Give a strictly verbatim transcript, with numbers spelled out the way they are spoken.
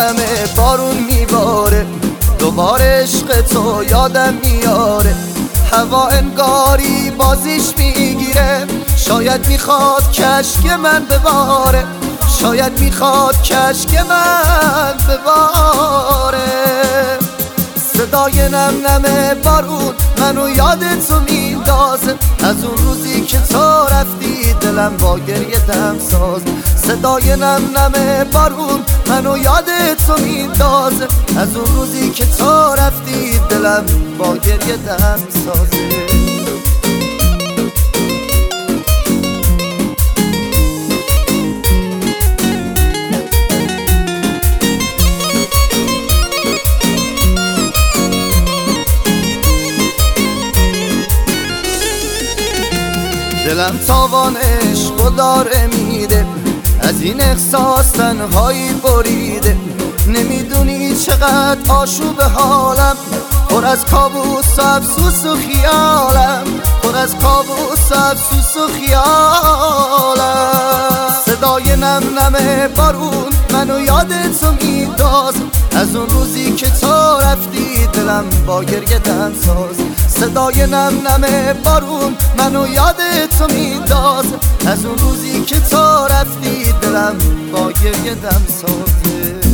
نمه بارون میباره، دوباره عشق تو یادم میاره. هوا انگاری بازیش میگیره، شاید میخواد کشک من بباره، شاید میخواد کشک من بباره. صدای نم نم بارون منو یاد تو میندازه، از اون روزی که تو رفتی دلم با گریه دم ساز. صدای نم نم بارون منو یاد تو میندازه، از اون روزی که تو رفتی دلم با گریه دم سازه. دلم تاوان عشق داره میده، از این احساس تنهایی بریده. نمیدونی چقدر آشوب حالم، پر از کابوس و افسوس و خیالم، پر از کابوس و افسوس و خیالم. صدای نم نم بارون منو یاد تو مینداز، از اون روزی که تو رفتی دلم با گریه دم ساز. صدای نم نم بارون منو یاد تو مینداز، از اون روزی که تو رفتی دلم با گریه دم سازه.